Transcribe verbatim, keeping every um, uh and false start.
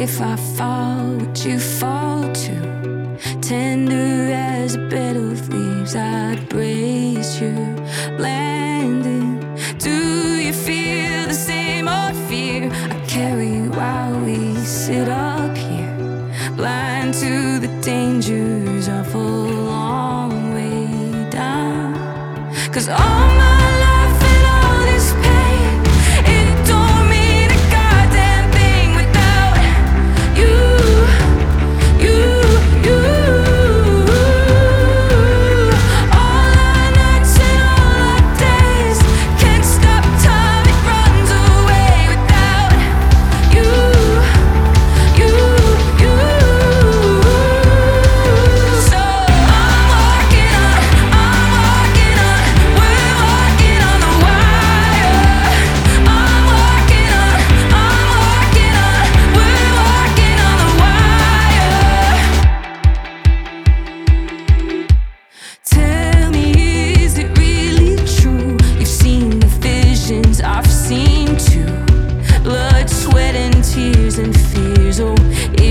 If I fall, would you fall too? Tender as a bed of leaves, I'd brace you, landing. Do you feel the same old fear I carry while we sit up here, blind to the dangers of a long way down? 'Cause all my life and all this pain, it don't mean a goddamn thing without you, you, you. All our nights and all our days can't stop time, it runs away without you, you, you. So I'm walking on, I'm walking on, we're walking on the wire. I'm walking on, I'm walking on, we're walking on the wire. Tell me, is it really true? You've seen the visions, I've seen too. Blood, sweat and tears and fears. Oh,